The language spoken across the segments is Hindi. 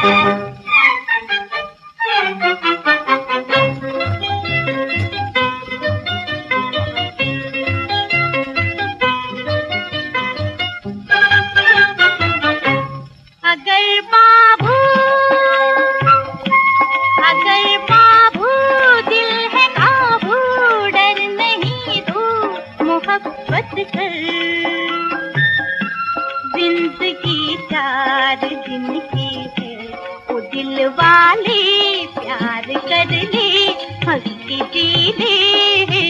जिंदगी 4 दिन की है, वो दिल वाले प्यार कर ले, हंस के जी ले।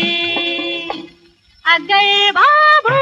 अगर बाबू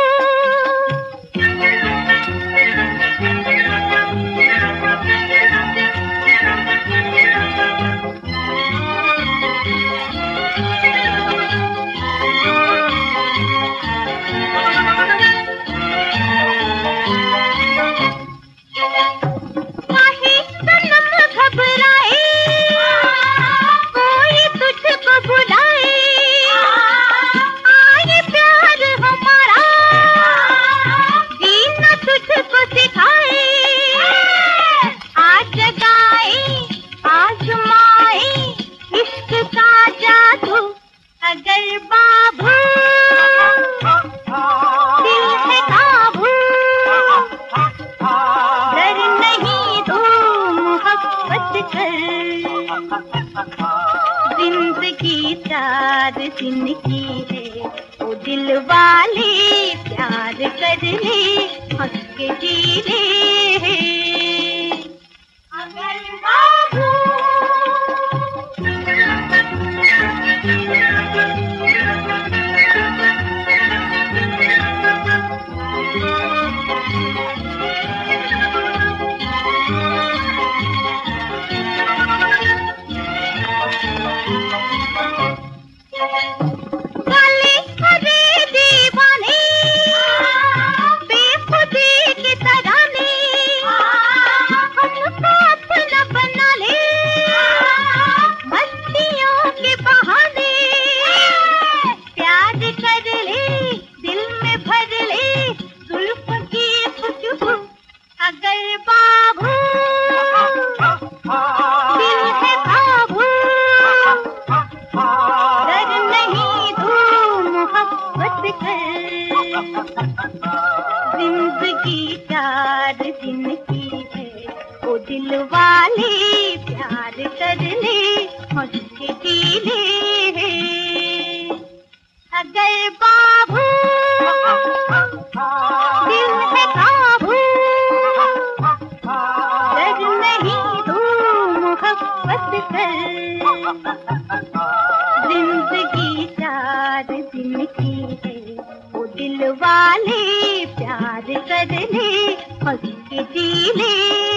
अगर बाबू दिल है काबू, डर नहीं तो मोहब्बत कर। जिंदगी 4 दिन की है, वो दिल वाले प्यार कर ले, हंस के जी ले। अगर बाबू अगर बाबू दिल है काबू, डर नहीं तो मोहब्बत कर। जिंदगी 4 दिन की है, वो दिल वाले प्यार कर ले, हंस के जी ले। अगर बाबू दिल है काबू, डर नहीं तो मोहब्बत कर। जिंदगी 4 दिन की है, वो दिल वाले प्यार कर ले, हंस के जी ले।